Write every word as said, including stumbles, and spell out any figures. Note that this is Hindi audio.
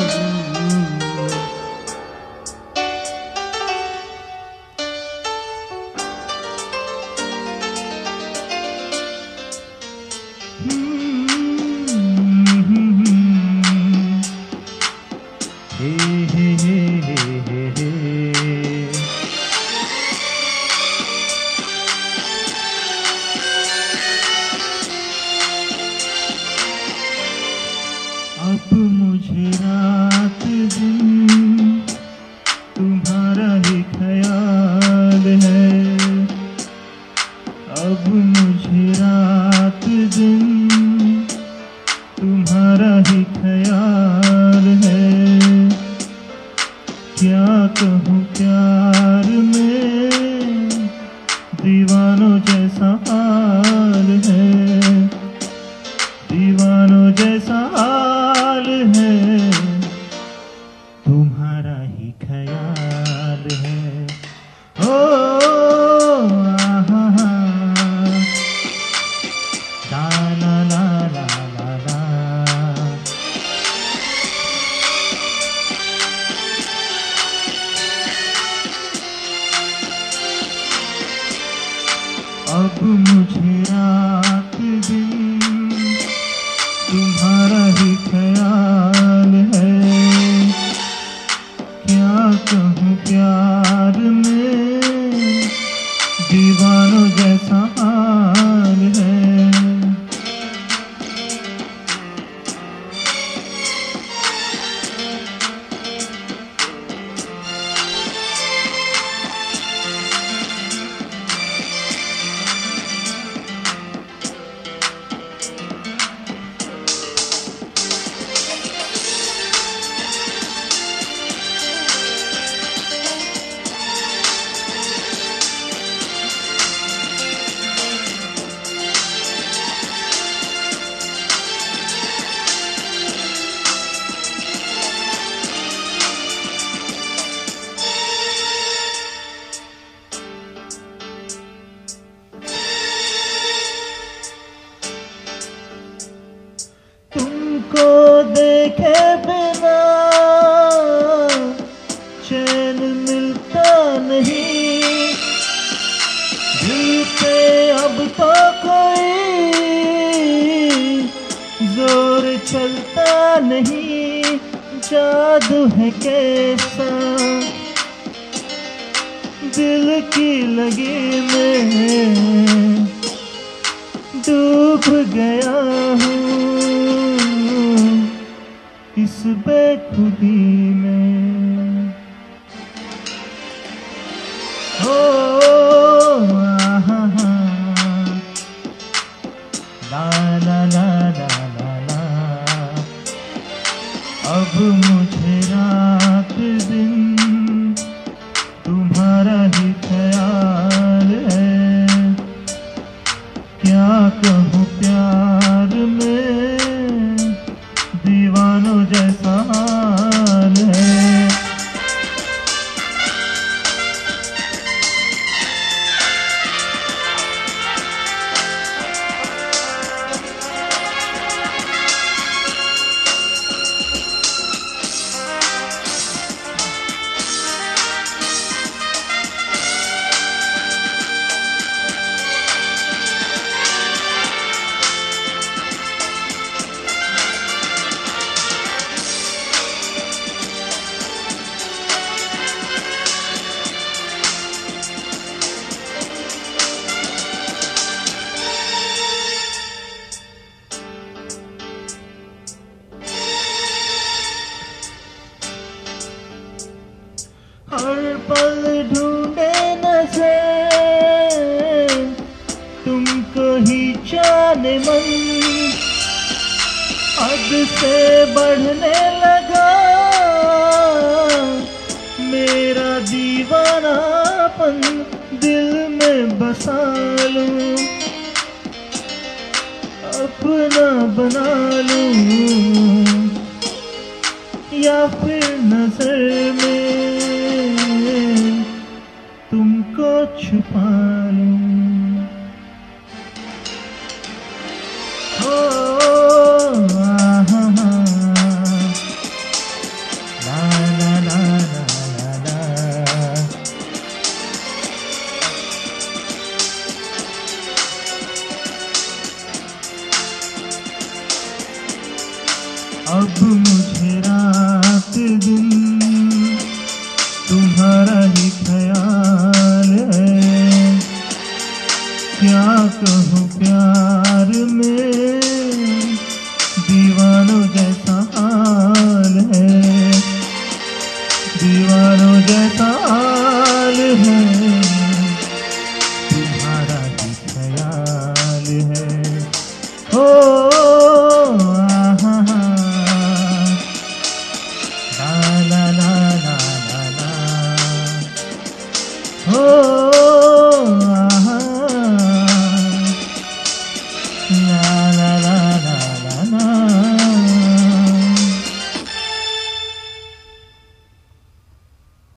अब मुझे रात दिन तुम्हारा ही ख्याल है। अब मुझे रात दिन तुम्हारा ही ख्याल है। क्या कहूँ प्यार में दीवानों जैसा हाल है, दीवानों जैसा हाल है, तुम्हारा ही ख्याल है। ओ आहा हा, ला ला ला ला ला ला। अब मुझे रात दिन तुम्हारा ही ख्याल है। क्या कहूँ प्यार में दीवानों जैसा हाल है। तुमको देखे बिना चैन मिलता नहीं। दिल पे अब तो कोई जोर चलता नहीं। जादू है कैसा दिल की लगी में डूब गया हूँ इस बेखुदी में। ओ आहा हा, ला ला ला ला ला ला। अब मुझे रात दिन तुम्हारा ही ख्याल है। क्या कहूँ प्यार में दीवानों जैसा हाल है। हर पल ढूंढे नजर तुमको ही जाने मन। हद से बढ़ने लगा मेरा दीवानापन। दिल में बसा लूं अपना बना लूं या फिर नजर में तुमको छुपा लूं। हो आहा हा, ला ला ला ला ला ला। हो